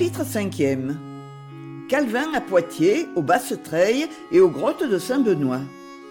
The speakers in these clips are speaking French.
Chapitre 5e. Calvin à Poitiers, aux Basses-Treilles et aux grottes de Saint-Benoît.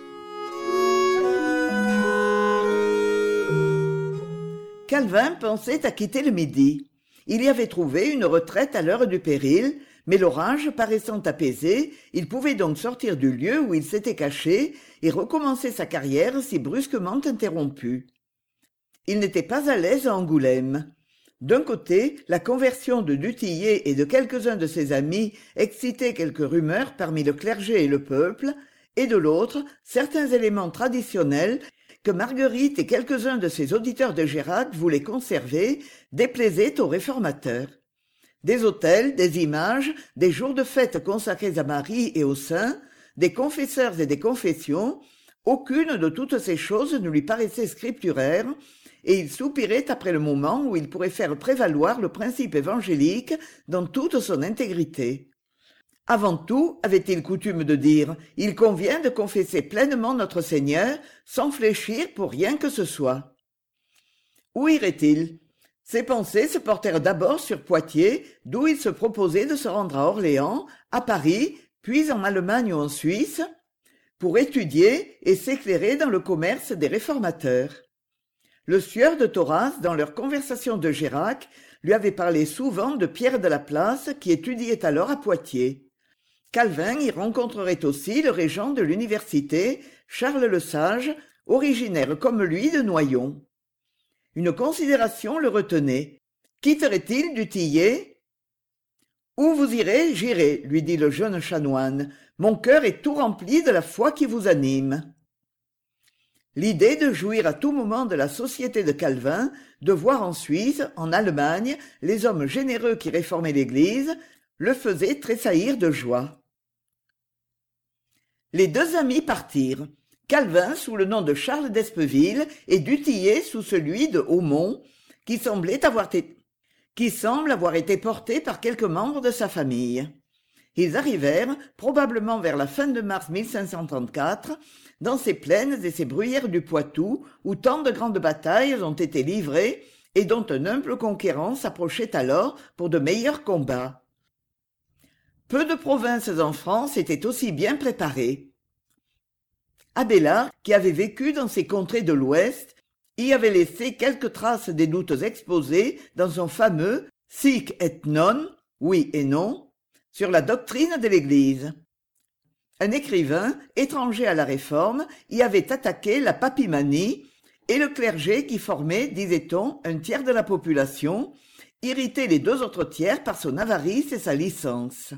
Calvin pensait à quitter le Midi. Il y avait trouvé une retraite à l'heure du péril, mais l'orage paraissant apaisé, il pouvait donc sortir du lieu où il s'était caché et recommencer sa carrière si brusquement interrompue. Il n'était pas à l'aise à Angoulême. D'un côté, la conversion de du Tillet et de quelques-uns de ses amis excitait quelques rumeurs parmi le clergé et le peuple, et de l'autre, certains éléments traditionnels que Marguerite et quelques-uns de ses auditeurs de Gérac voulaient conserver déplaisaient aux réformateurs. Des autels, des images, des jours de fête consacrés à Marie et aux saints, des confesseurs et des confessions, aucune de toutes ces choses ne lui paraissait scripturaire, et il soupirait après le moment où il pourrait faire prévaloir le principe évangélique dans toute son intégrité. Avant tout, avait-il coutume de dire, il convient de confesser pleinement notre Seigneur, sans fléchir pour rien que ce soit. Où irait-il? Ses pensées se portèrent d'abord sur Poitiers, d'où il se proposait de se rendre à Orléans, à Paris, puis en Allemagne ou en Suisse, pour étudier et s'éclairer dans le commerce des réformateurs. Le sieur de Thoraz, dans leur conversation de Gérac, lui avait parlé souvent de Pierre de la Place, qui étudiait alors à Poitiers. Calvin y rencontrerait aussi le régent de l'université, Charles le Sage, originaire comme lui de Noyon. Une considération le retenait. Quitterait-il du Tillet? « Où vous irez, j'irai, lui dit le jeune chanoine. Mon cœur est tout rempli de la foi qui vous anime. » L'idée de jouir à tout moment de la société de Calvin, de voir en Suisse, en Allemagne, les hommes généreux qui réformaient l'Église, le faisait tressaillir de joie. Les deux amis partirent. Calvin sous le nom de Charles d'Espeville et du Tillet sous celui de Haumont, qui semble avoir été porté par quelques membres de sa famille. Ils arrivèrent, probablement vers la fin de mars 1534, dans ces plaines et ces bruyères du Poitou, où tant de grandes batailles ont été livrées et dont un humble conquérant s'approchait alors pour de meilleurs combats. Peu de provinces en France étaient aussi bien préparées. Abélard, qui avait vécu dans ces contrées de l'Ouest, y avait laissé quelques traces des doutes exposés dans son fameux « Sic et non » oui et non, sur la doctrine de l'Église. Un écrivain, étranger à la Réforme, y avait attaqué la papymanie, et le clergé qui formait, disait-on, un tiers de la population, irritait les deux autres tiers par son avarice et sa licence.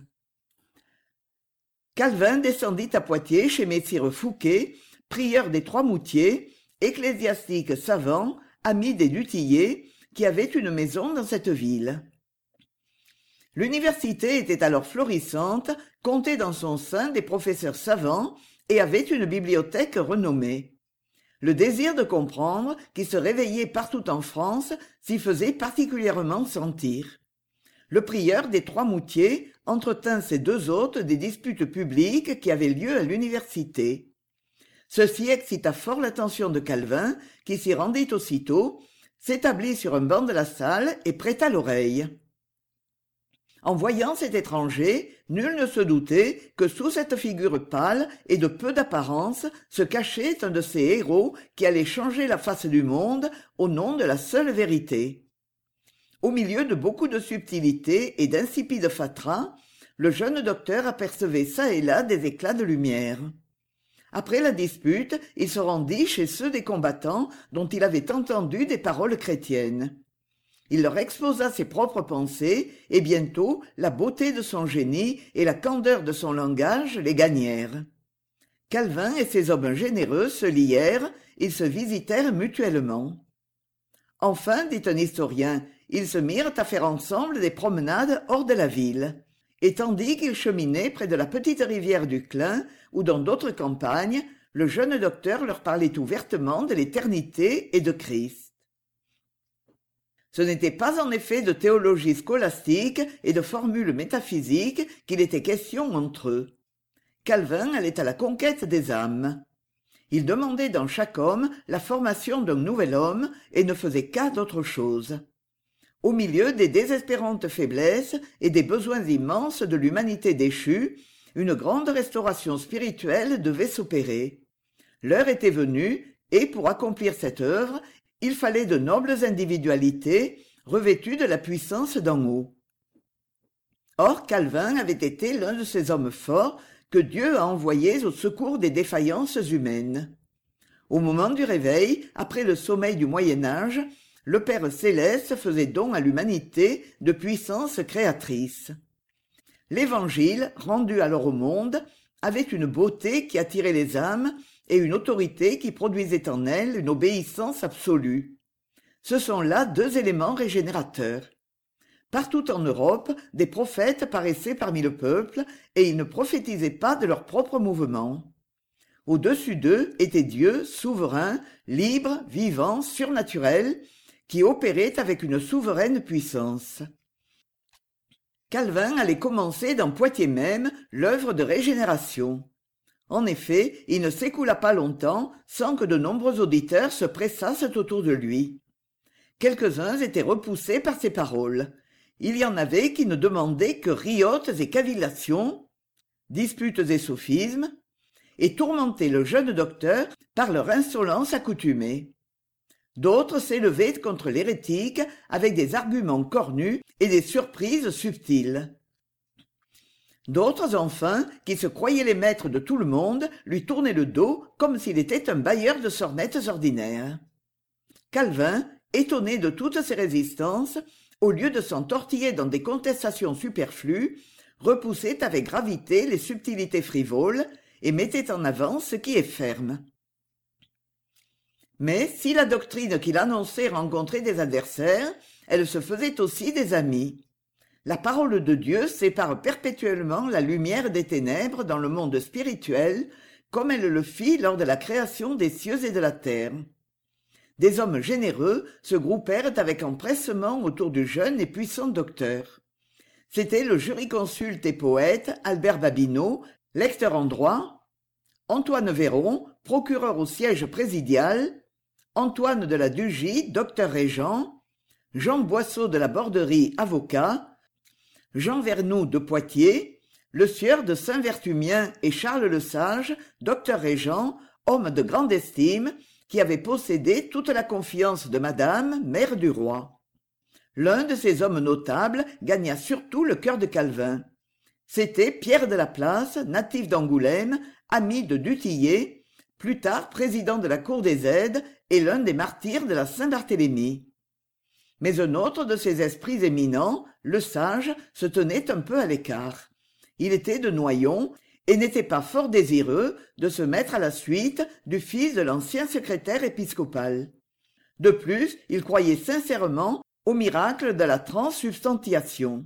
Calvin descendit à Poitiers chez messire Fouquet, prieur des Trois-Moutiers, ecclésiastique savant, ami des du Tillet, qui avait une maison dans cette ville. L'université était alors florissante, comptait dans son sein des professeurs savants et avait une bibliothèque renommée. Le désir de comprendre, qui se réveillait partout en France, s'y faisait particulièrement sentir. Le prieur des Trois-Moutiers entretint ses deux hôtes des disputes publiques qui avaient lieu à l'université. Ceci excita fort l'attention de Calvin, qui s'y rendit aussitôt, s'établit sur un banc de la salle et prêta l'oreille. En voyant cet étranger, nul ne se doutait que sous cette figure pâle et de peu d'apparence se cachait un de ces héros qui allait changer la face du monde au nom de la seule vérité. Au milieu de beaucoup de subtilité et d'insipides fatras, le jeune docteur apercevait çà et là des éclats de lumière. Après la dispute, il se rendit chez ceux des combattants dont il avait entendu des paroles chrétiennes. Il leur exposa ses propres pensées, et bientôt la beauté de son génie et la candeur de son langage les gagnèrent. Calvin et ses hommes généreux se lièrent, ils se visitèrent mutuellement. Enfin, dit un historien, ils se mirent à faire ensemble des promenades hors de la ville. Et tandis qu'ils cheminaient près de la petite rivière du Clin, ou dans d'autres campagnes, le jeune docteur leur parlait ouvertement de l'éternité et de Christ. Ce n'était pas en effet de théologie scolastique et de formules métaphysiques qu'il était question entre eux. Calvin allait à la conquête des âmes. Il demandait dans chaque homme la formation d'un nouvel homme et ne faisait cas d'autre chose. Au milieu des désespérantes faiblesses et des besoins immenses de l'humanité déchue, une grande restauration spirituelle devait s'opérer. L'heure était venue, et pour accomplir cette œuvre, il fallait de nobles individualités revêtues de la puissance d'en haut. Or Calvin avait été l'un de ces hommes forts que Dieu a envoyés au secours des défaillances humaines. Au moment du réveil, après le sommeil du Moyen Âge, le Père céleste faisait don à l'humanité de puissance créatrice. L'Évangile, rendu alors au monde, avait une beauté qui attirait les âmes et une autorité qui produisait en elles une obéissance absolue. Ce sont là deux éléments régénérateurs. Partout en Europe, des prophètes paraissaient parmi le peuple et ils ne prophétisaient pas de leur propre mouvement. Au-dessus d'eux était Dieu, souverain, libre, vivant, surnaturel, qui opérait avec une souveraine puissance. Calvin allait commencer dans Poitiers même l'œuvre de régénération. En effet, il ne s'écoula pas longtemps sans que de nombreux auditeurs se pressassent autour de lui. Quelques-uns étaient repoussés par ses paroles. Il y en avait qui ne demandaient que riotes et cavillations, disputes et sophismes, et tourmentaient le jeune docteur par leur insolence accoutumée. D'autres s'élevaient contre l'hérétique avec des arguments cornus et des surprises subtiles. D'autres, enfin, qui se croyaient les maîtres de tout le monde, lui tournaient le dos comme s'il était un bailleur de sornettes ordinaire. Calvin, étonné de toutes ces résistances, au lieu de s'entortiller dans des contestations superflues, repoussait avec gravité les subtilités frivoles et mettait en avant ce qui est ferme. Mais si la doctrine qu'il annonçait rencontrait des adversaires, elle se faisait aussi des amis. La parole de Dieu sépare perpétuellement la lumière des ténèbres dans le monde spirituel, comme elle le fit lors de la création des cieux et de la terre. Des hommes généreux se groupèrent avec empressement autour du jeune et puissant docteur. C'étaient le jurisconsulte et poète Albert Babineau, lecteur en droit, Antoine Véron, procureur au siège présidial, Antoine de la Dugy, docteur régent, Jean Boisseau de la Borderie, avocat, Jean Vernoux de Poitiers, le sieur de Saint-Vertumien et Charles le Sage, docteur régent, homme de grande estime, qui avait possédé toute la confiance de madame, mère du roi. L'un de ces hommes notables gagna surtout le cœur de Calvin. C'était Pierre de la Place, natif d'Angoulême, ami de Dutillet, plus tard président de la Cour des Aides et l'un des martyrs de la Saint-Barthélemy. Mais un autre de ces esprits éminents, le Sage, se tenait un peu à l'écart. Il était de Noyon et n'était pas fort désireux de se mettre à la suite du fils de l'ancien secrétaire épiscopal. De plus, il croyait sincèrement au miracle de la transsubstantiation.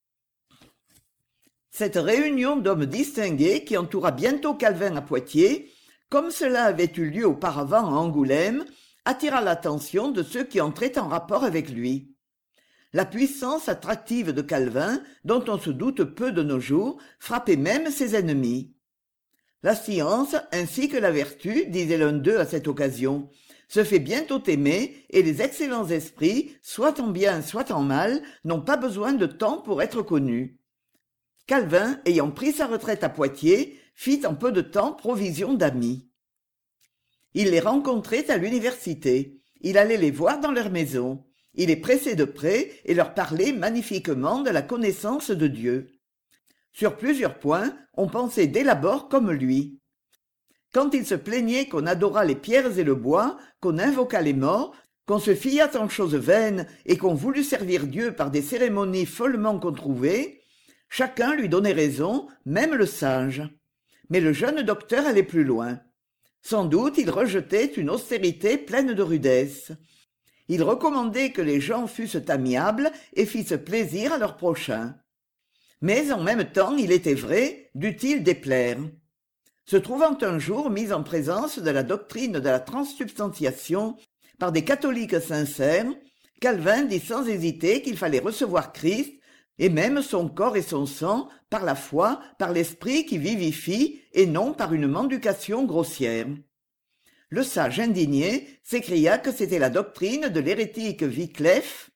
Cette réunion d'hommes distingués qui entoura bientôt Calvin à Poitiers, comme cela avait eu lieu auparavant à Angoulême, attira l'attention de ceux qui entraient en rapport avec lui. La puissance attractive de Calvin, dont on se doute peu de nos jours, frappait même ses ennemis. La science, ainsi que la vertu, disait l'un d'eux à cette occasion, se fait bientôt aimer, et les excellents esprits, soit en bien, soit en mal, n'ont pas besoin de temps pour être connus. Calvin, ayant pris sa retraite à Poitiers, fit en peu de temps provision d'amis. Il les rencontrait à l'université, il allait les voir dans leur maison, il les pressait de près et leur parlait magnifiquement de la connaissance de Dieu. Sur plusieurs points, on pensait dès l'abord comme lui. Quand il se plaignait qu'on adorât les pierres et le bois, qu'on invoquât les morts, qu'on se fiât en choses vaines et qu'on voulût servir Dieu par des cérémonies follement controuvées, chacun lui donnait raison, même le sage. Mais le jeune docteur allait plus loin. Sans doute il rejetait une austérité pleine de rudesse. Il recommandait que les gens fussent amiables et fissent plaisir à leurs prochains. Mais en même temps, il était vrai, dût-il déplaire. Se trouvant un jour mis en présence de la doctrine de la transsubstantiation par des catholiques sincères, Calvin dit sans hésiter qu'il fallait recevoir Christ, et même son corps et son sang, par la foi, par l'esprit qui vivifie, et non par une mendication grossière. Le sage indigné s'écria que c'était la doctrine de l'hérétique Wyclef,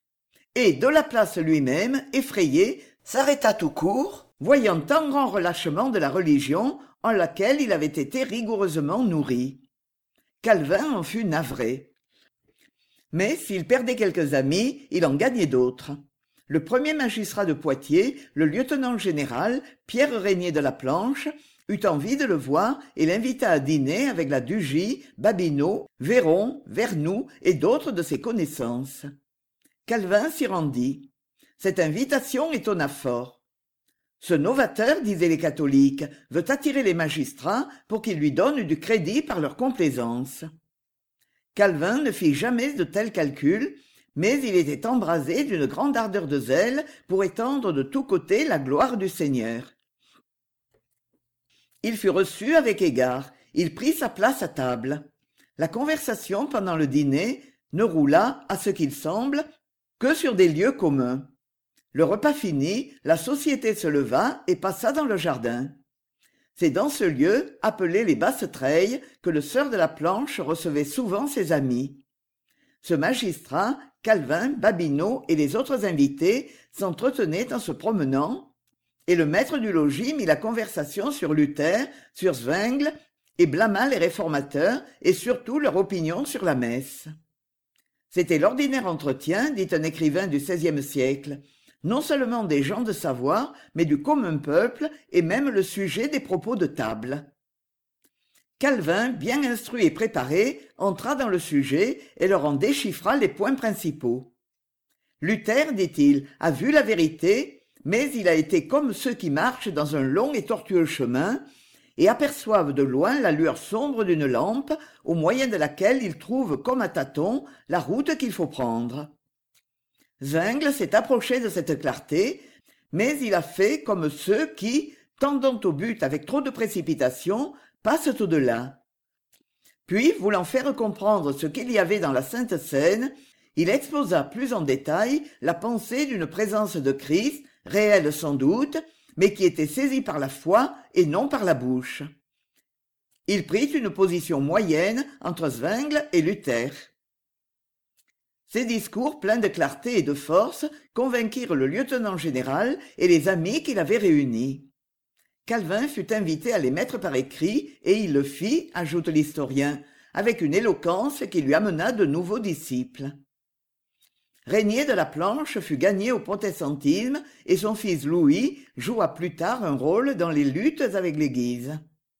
et de la place lui-même, effrayé, s'arrêta tout court, voyant tant grand relâchement de la religion en laquelle il avait été rigoureusement nourri. Calvin en fut navré. Mais s'il perdait quelques amis, il en gagnait d'autres. Le premier magistrat de Poitiers, le lieutenant général, Pierre Régnier de la Planche, eut envie de le voir et l'invita à dîner avec la Dugy, Babineau, Véron, Vernoux et d'autres de ses connaissances. Calvin s'y rendit. Cette invitation étonna fort. Ce novateur, disaient les catholiques, veut attirer les magistrats pour qu'ils lui donnent du crédit par leur complaisance. Calvin ne fit jamais de tels calculs, mais il était embrasé d'une grande ardeur de zèle pour étendre de tous côtés la gloire du Seigneur. Il fut reçu avec égard, il prit sa place à table. La conversation pendant le dîner ne roula, à ce qu'il semble, que sur des lieux communs. Le repas fini, la société se leva et passa dans le jardin. C'est dans ce lieu, appelé les Basses-Treilles, que le sieur de la Planche recevait souvent ses amis. Ce magistrat, Calvin, Babineau et les autres invités s'entretenaient en se promenant, et le maître du logis mit la conversation sur Luther, sur Zwingli, et blâma les réformateurs et surtout leur opinion sur la messe. C'était l'ordinaire entretien, dit un écrivain du XVIe siècle, non seulement des gens de savoir, mais du commun peuple, et même le sujet des propos de table. Calvin, bien instruit et préparé, entra dans le sujet et leur en déchiffra les points principaux. Luther, dit-il, a vu la vérité, mais il a été comme ceux qui marchent dans un long et tortueux chemin et aperçoivent de loin la lueur sombre d'une lampe au moyen de laquelle ils trouvent comme à tâtons la route qu'il faut prendre. Zwingli s'est approché de cette clarté, mais il a fait comme ceux qui, tendant au but avec trop de précipitation, passent au-delà. Puis, voulant faire comprendre ce qu'il y avait dans la Sainte Seine, il exposa plus en détail la pensée d'une présence de Christ, réelle sans doute, mais qui était saisie par la foi et non par la bouche. Il prit une position moyenne entre Zwingli et Luther. Ces discours pleins de clarté et de force convainquirent le lieutenant général et les amis qu'il avait réunis. Calvin fut invité à les mettre par écrit, et il le fit, ajoute l'historien, avec une éloquence qui lui amena de nouveaux disciples. Régnier de la Planche fut gagné au protestantisme et son fils Louis joua plus tard un rôle dans les luttes avec l'Église.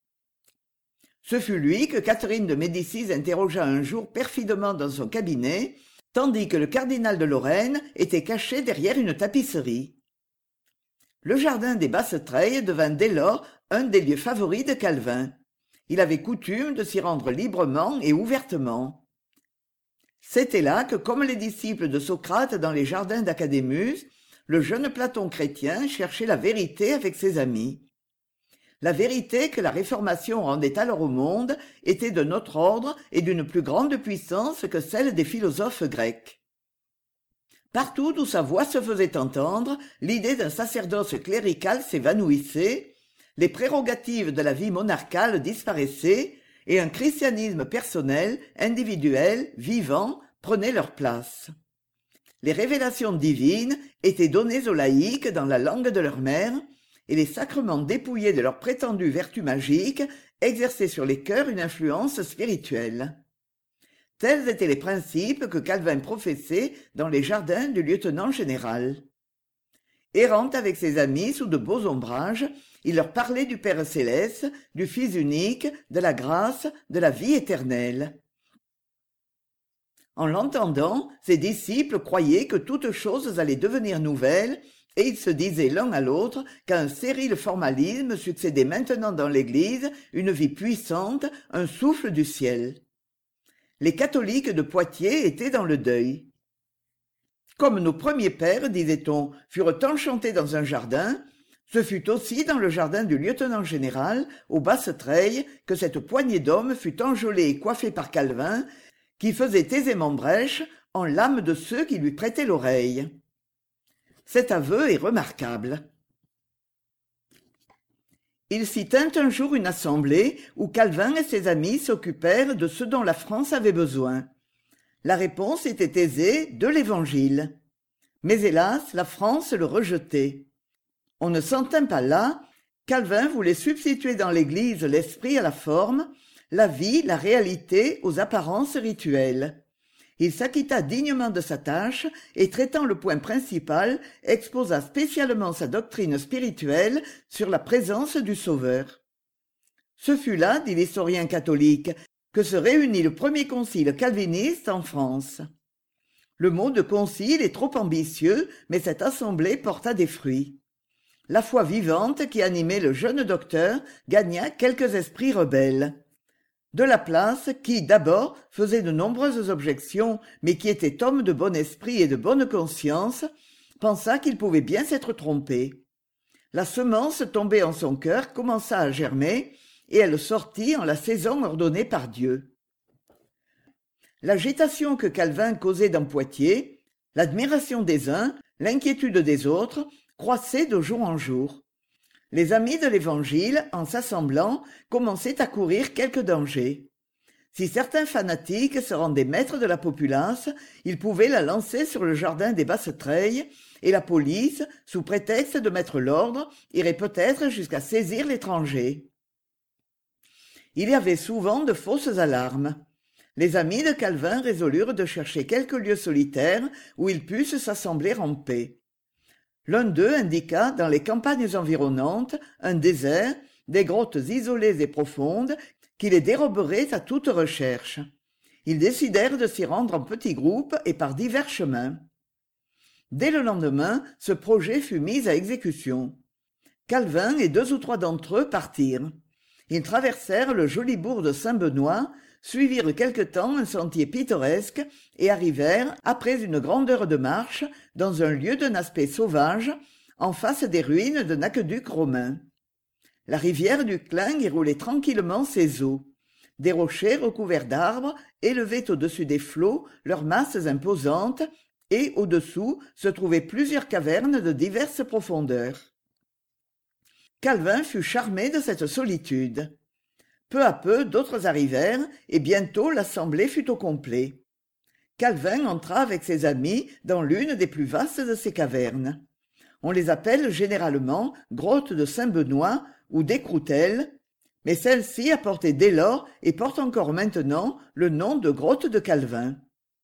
Ce fut lui que Catherine de Médicis interrogea un jour perfidement dans son cabinet, tandis que le cardinal de Lorraine était caché derrière une tapisserie. Le jardin des Basses-Treilles devint dès lors un des lieux favoris de Calvin. Il avait coutume de s'y rendre librement et ouvertement. C'était là que, comme les disciples de Socrate dans les jardins d'Académus, le jeune Platon chrétien cherchait la vérité avec ses amis. La vérité que la Réformation rendait alors au monde était de notre ordre et d'une plus grande puissance que celle des philosophes grecs. Partout où sa voix se faisait entendre, l'idée d'un sacerdoce clérical s'évanouissait, les prérogatives de la vie monarcale disparaissaient, et un christianisme personnel, individuel, vivant, prenait leur place. Les révélations divines étaient données aux laïcs dans la langue de leur mère, et les sacrements dépouillés de leur prétendue vertu magique exerçaient sur les cœurs une influence spirituelle. Tels étaient les principes que Calvin professait dans les jardins du lieutenant général. Errant avec ses amis sous de beaux ombrages, il leur parlait du Père céleste, du Fils unique, de la grâce, de la vie éternelle. En l'entendant, ses disciples croyaient que toutes choses allaient devenir nouvelles, et ils se disaient l'un à l'autre qu'à un stérile formalisme succédait maintenant dans l'Église une vie puissante, un souffle du ciel. Les catholiques de Poitiers étaient dans le deuil. Comme nos premiers pères, disait-on, furent enchantés dans un jardin, ce fut aussi dans le jardin du lieutenant général, aux Basses-Treilles, que cette poignée d'hommes fut enjolée et coiffée par Calvin, qui faisait aisément brèche en l'âme de ceux qui lui prêtaient l'oreille. Cet aveu est remarquable. Il s'y tint un jour une assemblée où Calvin et ses amis s'occupèrent de ce dont la France avait besoin. La réponse était aisée, de l'Évangile. Mais hélas, la France le rejetait. On ne s'en tint pas là. Calvin voulait substituer dans l'Église l'esprit à la forme, la vie, la réalité aux apparences rituelles. Il s'acquitta dignement de sa tâche et, traitant le point principal, exposa spécialement sa doctrine spirituelle sur la présence du Sauveur. Ce fut là, dit l'historien catholique, que se réunit le premier concile calviniste en France. Le mot de concile est trop ambitieux, mais cette assemblée porta des fruits. La foi vivante qui animait le jeune docteur gagna quelques esprits rebelles. De Laplace, qui, d'abord, faisait de nombreuses objections, mais qui était homme de bon esprit et de bonne conscience, pensa qu'il pouvait bien s'être trompé. La semence tombée en son cœur commença à germer, et elle sortit en la saison ordonnée par Dieu. L'agitation que Calvin causait dans Poitiers, l'admiration des uns, l'inquiétude des autres, croissaient de jour en jour. Les amis de l'Évangile, en s'assemblant, commençaient à courir quelques dangers. Si certains fanatiques se rendaient maîtres de la populace, ils pouvaient la lancer sur le jardin des Basses-Treilles, et la police, sous prétexte de mettre l'ordre, irait peut-être jusqu'à saisir l'étranger. Il y avait souvent de fausses alarmes. Les amis de Calvin résolurent de chercher quelques lieux solitaires où ils pussent s'assembler en paix. L'un d'eux indiqua dans les campagnes environnantes un désert, des grottes isolées et profondes qui les déroberaient à toute recherche. Ils décidèrent de s'y rendre en petits groupes et par divers chemins. Dès le lendemain, ce projet fut mis à exécution. Calvin et 2 ou 3 d'entre eux partirent. Ils traversèrent le joli bourg de Saint-Benoît, suivirent quelque temps un sentier pittoresque et arrivèrent, après une grande heure de marche, dans un lieu d'un aspect sauvage, en face des ruines d'un aqueduc romain. La rivière du Clin y roulait tranquillement ses eaux. Des rochers recouverts d'arbres élevaient au-dessus des flots leurs masses imposantes, et au-dessous se trouvaient plusieurs cavernes de diverses profondeurs. Calvin fut charmé de cette solitude. Peu à peu, d'autres arrivèrent, et bientôt l'assemblée fut au complet. Calvin entra avec ses amis dans l'une des plus vastes de ces cavernes. On les appelle généralement grottes de Saint-Benoît ou d'Écroutelles, mais celle-ci a porté dès lors et porte encore maintenant le nom de grotte de Calvin.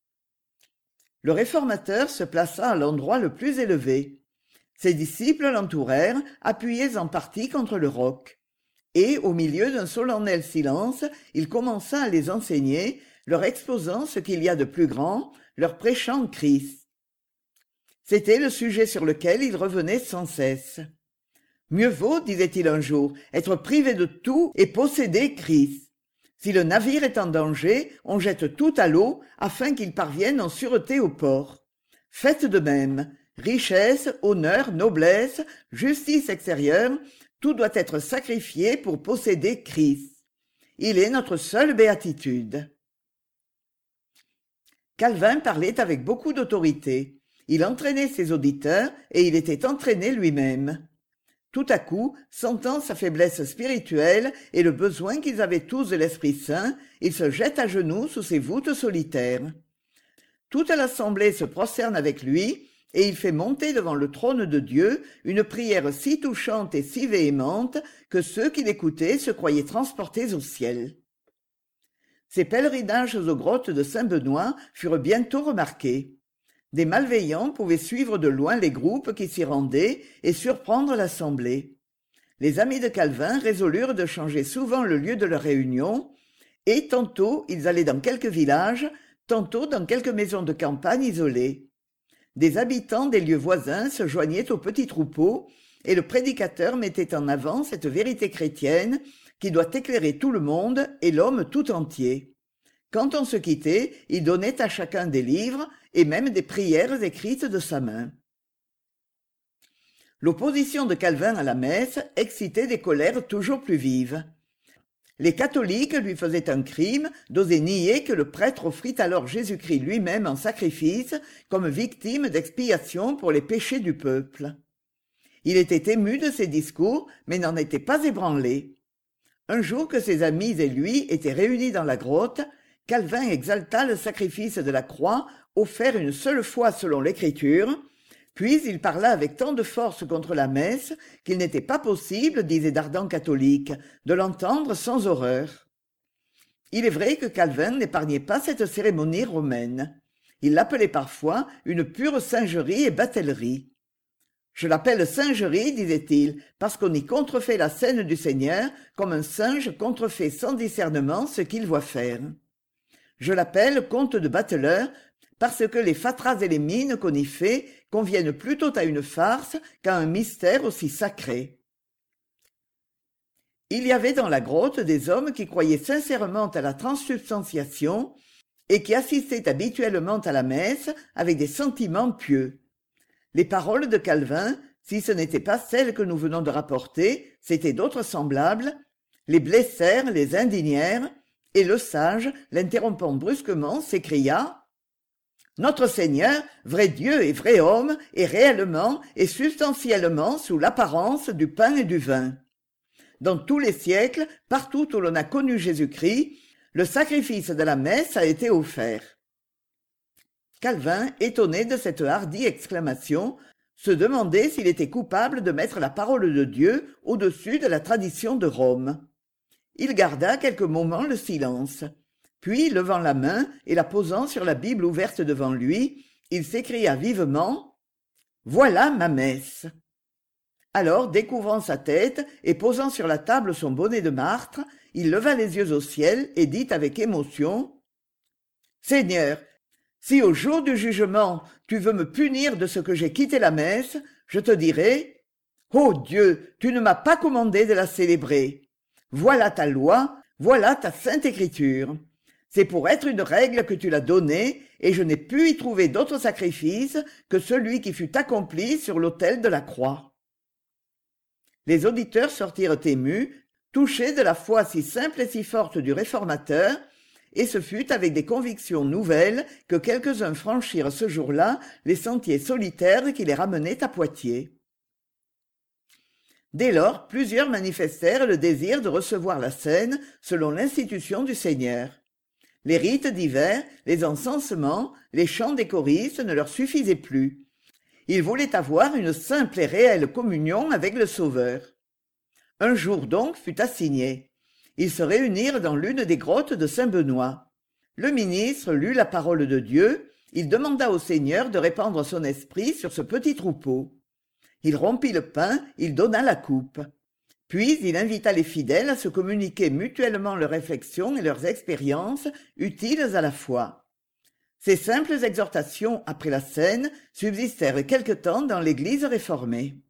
Le réformateur se plaça à l'endroit le plus élevé. Ses disciples l'entourèrent, appuyés en partie contre le roc. Et, au milieu d'un solennel silence, il commença à les enseigner, leur exposant ce qu'il y a de plus grand, leur prêchant Christ. C'était le sujet sur lequel il revenait sans cesse. Mieux vaut, disait-il un jour, être privé de tout et posséder Christ. Si le navire est en danger, on jette tout à l'eau afin qu'il parvienne en sûreté au port. Faites de même. Richesse, honneur, noblesse, justice extérieure, tout doit être sacrifié pour posséder Christ. Il est notre seule béatitude. Calvin parlait avec beaucoup d'autorité. Il entraînait ses auditeurs et il était entraîné lui-même. Tout à coup, sentant sa faiblesse spirituelle et le besoin qu'ils avaient tous de l'Esprit Saint, il se jette à genoux sous ses voûtes solitaires. Toute l'assemblée se prosterne avec lui, et il fait monter devant le trône de Dieu une prière si touchante et si véhémente que ceux qui l'écoutaient se croyaient transportés au ciel. Ces pèlerinages aux grottes de Saint-Benoît furent bientôt remarqués. Des malveillants pouvaient suivre de loin les groupes qui s'y rendaient et surprendre l'assemblée. Les amis de Calvin résolurent de changer souvent le lieu de leur réunion, et tantôt ils allaient dans quelques villages, tantôt dans quelques maisons de campagne isolées. Des habitants des lieux voisins se joignaient au petit troupeau, et le prédicateur mettait en avant cette vérité chrétienne qui doit éclairer tout le monde et l'homme tout entier. Quand on se quittait, il donnait à chacun des livres et même des prières écrites de sa main. L'opposition de Calvin à la messe excitait des colères toujours plus vives. Les catholiques lui faisaient un crime d'oser nier que le prêtre offrit alors Jésus-Christ lui-même en sacrifice comme victime d'expiation pour les péchés du peuple. Il était ému de ces discours, mais n'en était pas ébranlé. Un jour que ses amis et lui étaient réunis dans la grotte, Calvin exalta le sacrifice de la croix offert une seule fois selon l'Écriture, Puis il parla avec tant de force contre la messe qu'il n'était pas possible, disaient d'ardents catholiques, de l'entendre sans horreur. Il est vrai que Calvin n'épargnait pas cette cérémonie romaine. Il l'appelait parfois une pure singerie et batellerie. Je l'appelle singerie, disait-il, parce qu'on y contrefait la scène du Seigneur comme un singe contrefait sans discernement ce qu'il voit faire. Je l'appelle conte de bateleur parce que les fatras et les mines qu'on y fait conviennent plutôt à une farce qu'à un mystère aussi sacré. Il y avait dans la grotte des hommes qui croyaient sincèrement à la transsubstantiation et qui assistaient habituellement à la messe avec des sentiments pieux. Les paroles de Calvin, si ce n'étaient pas celles que nous venons de rapporter, c'étaient d'autres semblables, les blessèrent, les indignèrent, et le sage, l'interrompant brusquement, s'écria « Notre Seigneur, vrai Dieu et vrai homme, est réellement et substantiellement sous l'apparence du pain et du vin. Dans tous les siècles, partout où l'on a connu Jésus-Christ, le sacrifice de la messe a été offert. » Calvin, étonné de cette hardie exclamation, se demandait s'il était coupable de mettre la parole de Dieu au-dessus de la tradition de Rome. Il garda quelques moments le silence. Puis, levant la main et la posant sur la Bible ouverte devant lui, il s'écria vivement « Voilà ma messe !» Alors, découvrant sa tête et posant sur la table son bonnet de martre, il leva les yeux au ciel et dit avec émotion « Seigneur, si au jour du jugement tu veux me punir de ce que j'ai quitté la messe, je te dirai « Ô Dieu, tu ne m'as pas commandé de la célébrer. Voilà ta loi, voilà ta sainte écriture. C'est pour être une règle que tu l'as donnée, et je n'ai pu y trouver d'autre sacrifice que celui qui fut accompli sur l'autel de la croix. » Les auditeurs sortirent émus, touchés de la foi si simple et si forte du réformateur, et ce fut avec des convictions nouvelles que quelques-uns franchirent ce jour-là les sentiers solitaires qui les ramenaient à Poitiers. Dès lors, plusieurs manifestèrent le désir de recevoir la scène selon l'institution du Seigneur. Les rites divers, les encensements, les chants des choristes ne leur suffisaient plus. Ils voulaient avoir une simple et réelle communion avec le Sauveur. Un jour donc fut assigné. Ils se réunirent dans l'une des grottes de Saint-Benoît. Le ministre lut la parole de Dieu, il demanda au Seigneur de répandre son esprit sur ce petit troupeau. Il rompit le pain, il donna la coupe. Puis il invita les fidèles à se communiquer mutuellement leurs réflexions et leurs expériences utiles à la foi. Ces simples exhortations après la scène subsistèrent quelque temps dans l'Église réformée.